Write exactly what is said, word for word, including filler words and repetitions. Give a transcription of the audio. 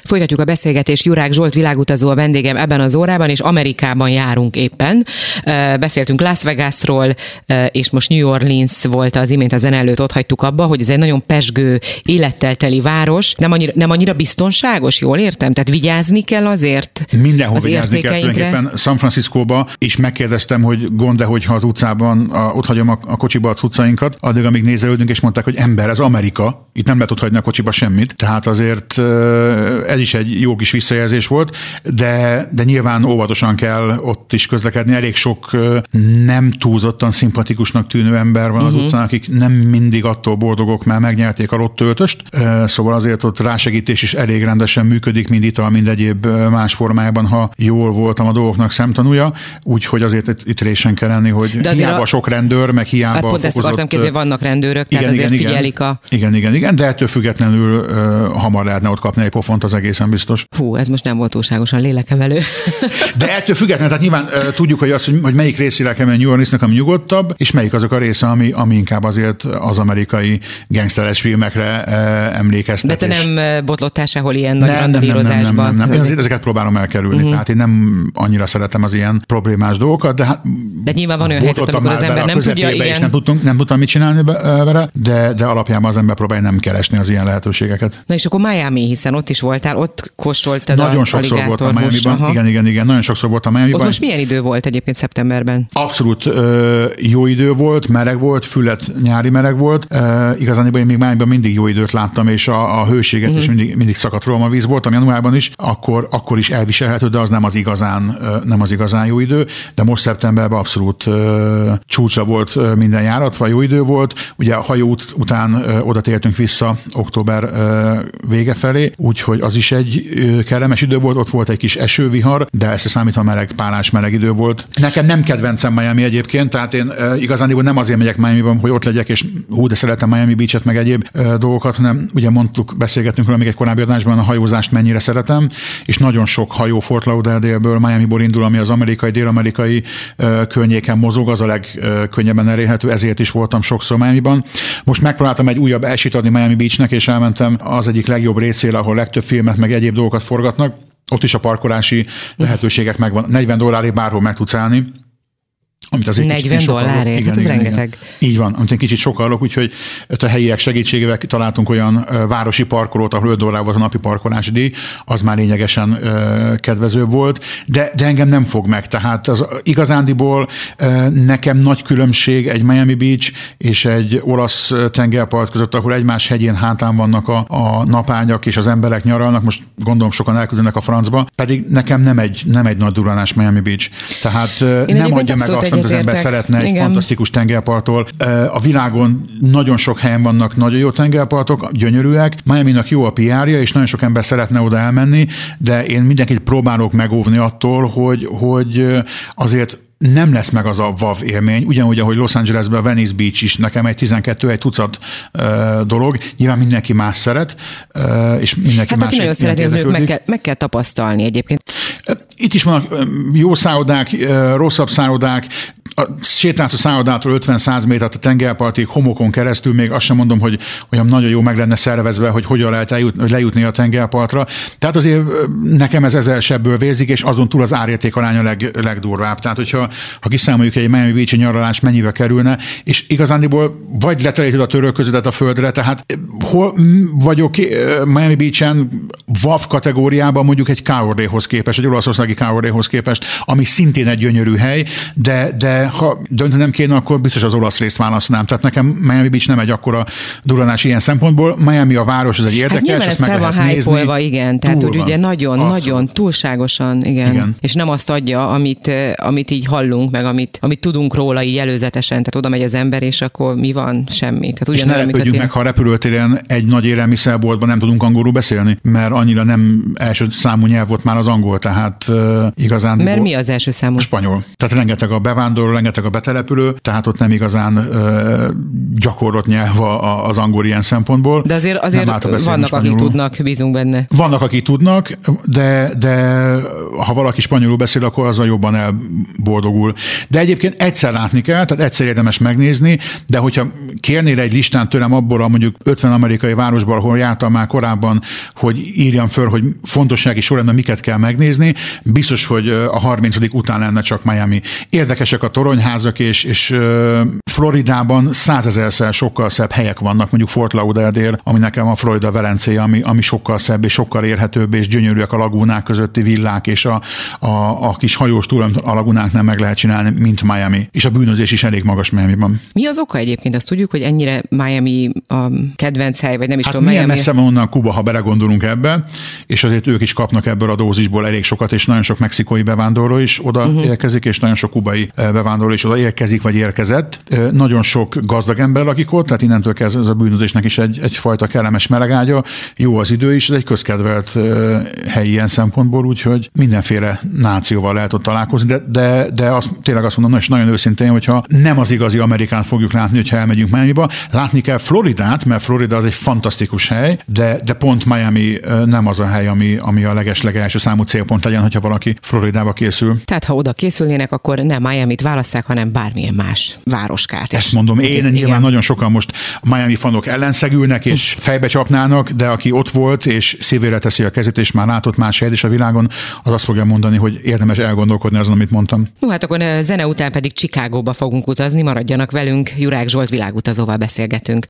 Folytatjuk a beszélgetést. Jurák Zsolt világutazó a vendégem ebben az órában, és Amerikában járunk éppen. Beszéltünk Las Vegasról, és most New Orleans volt az imént a zene előtt, ott hagytuk abba, hogy ez egy nagyon pezsgő, élettel teli város. Nem annyira, nem annyira biztonságos, jól értem? Tehát vigyázni kell azért mindenhol az vigyázni kell. Tulajdonképpen San Franciscóba is megkérdeztem, hogy gond-e, hogyha az utcában a, ott hagyom a, a kocsiba a cuccainkat, addig, amíg nézelődünk, és mondták, hogy ember, ez Amerika, itt nem lehet ott hagyni a kocsiba semmit. Tehát azért ez is egy jó kis visszajelzés volt, de, de nyilván óvatosan kell ott is közlekedni. Elég sok nem túlzottan szimpatikusnak tűnő ember van az uh-huh. utcán, akik nem mindig attól boldogok, mert megnyerték a lottöltöst. Szóval azért ott rásegítés is elég rendesen működik, mind ital, mind egyéb más formájában, ha jól voltam a dolgoknak szemtanúja. Úgyhogy azért itt, itt résen kell lenni, hogy hiába a... sok rendőr, meg hiába hát pont fokozott... ezt akartam kézni, vannak rendőrök, tehát igen, azért igen, figyelik igen. a... Igen, igen, igen, de ettől függetlenül uh, hamar lehetne ott kapni egy pofont, az egészen biztos. Hú, ez most nem volt túlságosan lélekemelő. De ettől függetlenül, tehát nyilván uh, tudjuk, hogy, az, hogy, hogy melyik részére kell menni New Orleansnak, ami nyugodtabb, és melyik azok a része, ami, ami inkább azért az amerikai gangsteres filmekre uh, emlékeztet. De te és... nem botlottál sehol ilyen nagy nem, nem, nem, nem, nem, nem, nem. Én azért ezeket próbálom elkerülni, uh-huh. tehát én nem annyira szeretem az ilyen problémás dolgokat, de hát... De nyilván van olyan helyzet, amikor az ember nem tudja, igen. És nem, tudtunk, nem tudtam mit csinálni vele, de, de alapjában az ember próbálja nem keresni az ilyen lehetőségeket. Na és akkor Miami, hiszen ott is voltál, ott kóstoltad nagyon a sokszor voltam Miamiban. Igen, igen, igen, nagyon sokszor voltam Miamiban. Ott most milyen idő volt egyébként szeptemberben? Abszolút ö, jó idő volt, meleg volt, füllet nyári meleg volt. E, igazániból én még Miamiban mindig jó időt láttam, és a, a hőséget uh-huh. is mindig, mindig szakadt rólam a víz. Voltam januárban is, akkor, akkor is elviselhető, de az nem az igazán, nem az igazán jó idő. De most szeptemberben abszolút ö, csúcsa volt minden járatva, jó idő volt. Ugye a hajóút után ö, oda tértünk vissza október ö, vége felé, úgyhogy az is egy ö, kellemes idő volt, ott volt egy kis esővihar, de ezt számítva meleg, párás meleg idő volt. Nekem nem kedvencem Miami egyébként, tehát én ö, igazániból nem azért megyek Miamiban, hogy ott legyek, és hú, de szeretem Miami Beach-et, meg egyéb ö, dolgokat, hanem ugye mondtuk, beszélgettünk róla még egy korábbi adásban, a hajózást mennyire szeretem, és nagyon sok hajó Fort Lauderdale-ből, Miamiból indul, ami az amerikai, dél-amerikai ö, környéken mozog, az a legkönnyebben elérhető, ezért is voltam sokszor Miamiban. Most megpróbáltam egy újabb esélyt adni Miami Beachnek, és elmentem az egyik legjobb részére, ahol legtöbb filmet, meg egyéb dolgokat forgatnak. Ott is a parkolási lehetőségek megvan. negyven dollárért bárhol meg tudsz állni. Amit azért negyven dollárért? Hát ez igen, rengeteg. Igen. Így van, amit én kicsit sokalok, úgyhogy a helyiek segítségével találtunk olyan városi parkolót, ahol öt dollár volt a napi parkolási díj, az már lényegesen uh, kedvezőbb volt, de, de engem nem fog meg, tehát az igazándiból uh, nekem nagy különbség egy Miami Beach és egy olasz tengerpart között, ahol egymás hegyén hátán vannak a, a napágyak és az emberek nyaralnak, most gondolom sokan elküldenek a francba, pedig nekem nem egy, nem egy nagy durranás Miami Beach, tehát uh, nem adja meg azt, amit az ember szeretne egy igen. fantasztikus tengerparttól. A világon nagyon sok helyen vannak nagyon jó tengerpartok, gyönyörűek. Miaminak jó a pé er-ja, és nagyon sok ember szeretne oda elmenni, de én mindenkit próbálok megóvni attól, hogy, hogy azért nem lesz meg az a vav élmény, ugyanúgy, ahogy Los Angelesben a Venice Beach is nekem egy tizenkettő, egy tucat uh, dolog. Nyilván mindenki más szeret, uh, és mindenki hát, más. Hát nagyon szeretné, az meg kell, meg kell tapasztalni egyébként. Itt is vannak jó szállodák, rosszabb szállodák, a sétálsz a szállodától ötven-száz métert a tengerpartig homokon keresztül, még azt sem mondom, hogy olyan nagyon jó meg lenne szervezve, hogy hogyan lehet eljut, hogy lejutni a tengerpartra. Tehát azért nekem ez ezer sebből vérzik, és azon túl az árérték aránya leg, legdurvább. Tehát, hogyha ha kiszámoljuk, hogy egy Miami Beach-i nyaralás mennyibe kerülne, és igazándiból vagy leteríted a törölköződet a földre, tehát hol vagyok Miami Beach-en vav kategóriában mondjuk egy Cowardéhoz képest, egy olaszországi Cowardéhoz képest, ami szintén egy gyönyörű hely, de, de ha döntenem kéne, akkor biztos az olasz részt választanám. Tehát nekem Miami Beach nem egy akkora durranás ilyen szempontból. Miami a város, ez egy érdekes, hát ezt meg lehet nézni. Hype-olva, igen. Tehát úgy ugye nagyon, nagyon túlságosan, igen. igen. És nem azt adja, amit, amit így hallunk, meg amit, amit tudunk róla így előzetesen. Tehát oda megy az ember, és akkor mi van? Semmi. Tehát és ne lepődjünk meg, ha a repülőtéren egy nagy élelmiszerboltban nem tudunk angolul beszélni, mert annyira nem első számú nyelv volt már az angol, tehát tehát uh, igazán... Mert mi az első számú? Spanyol. Tehát rengeteg a bevándorló, rengeteg a betelepülő, tehát ott nem igazán uh, gyakorlott nyelv az angol ilyen szempontból. De azért, azért vannak, akik tudnak, bízunk benne. Vannak, akik tudnak, de, de ha valaki spanyolul beszél, akkor azzal jobban elboldogul. De egyébként egyszer látni kell, tehát egyszer érdemes megnézni, de hogyha kérnél egy listán tőlem abból a mondjuk ötven amerikai városból, ahol jártam már korábban, hogy írjam föl, hogy fontossági sorrendben miket kell megnézni, biztos, hogy a harmincadik után lenne csak Miami. Érdekesek a toronyházak, és, és Floridában százezerszer sokkal szebb helyek vannak, mondjuk Fort Lauderdale, ami nekem a Florida Velencéje, ami, ami sokkal szebb és sokkal érhetőbb, és gyönyörűek a lagúnák közötti villák, és a, a, a kis hajós túl a lagúnák nem meg lehet csinálni, mint Miami. És a bűnözés is elég magas Miamiban. Mi az oka egyébként? Azt tudjuk, hogy ennyire Miami a kedvenc hely, vagy nem is hát tudom. Milyen Miami... messze van onnan Kuba, ha belegondolunk ebbe, és azért ők is kapnak ebből a dózisból elég sokat, és nagyon sok mexikói bevándorló is oda uh-huh. érkezik, és nagyon sok kubai bevándorló is oda érkezik, vagy érkezett. Nagyon sok gazdag ember lakik ott, tehát innentől kezdve ez a bűnözésnek is egy, egyfajta kellemes melegágya. Jó az idő is, ez egy közkedvelt hely ilyen szempontból, úgyhogy mindenféle nációval lehet ott találkozni, de, de, de azt, tényleg azt mondom, és nagyon őszintén, hogyha nem az igazi Amerikát fogjuk látni, hogyha elmegyünk Miamiba, látni kell Floridát, mert Florida az egy fantasztikus hely, de, de pont Miami nem az a hely, ami, ami a leges-legelső számú célpont legyen, hogyha valaki Floridába készül. Tehát ha oda készülnének, akkor nem Miamit válasszák, hanem bármilyen más városkát. Ezt mondom én, nyilván igen. Nagyon sokan most Miami fanok ellenszegülnek és fejbe csapnának, de aki ott volt és szívére teszi a kezét és már látott más helyet is a világon, az azt fogja mondani, hogy érdemes elgondolkodni azon, amit mondtam. No, hát akkor zene után pedig Chicagóba fogunk utazni, maradjanak velünk, Jurák Zsolt világutazóval beszélgetünk.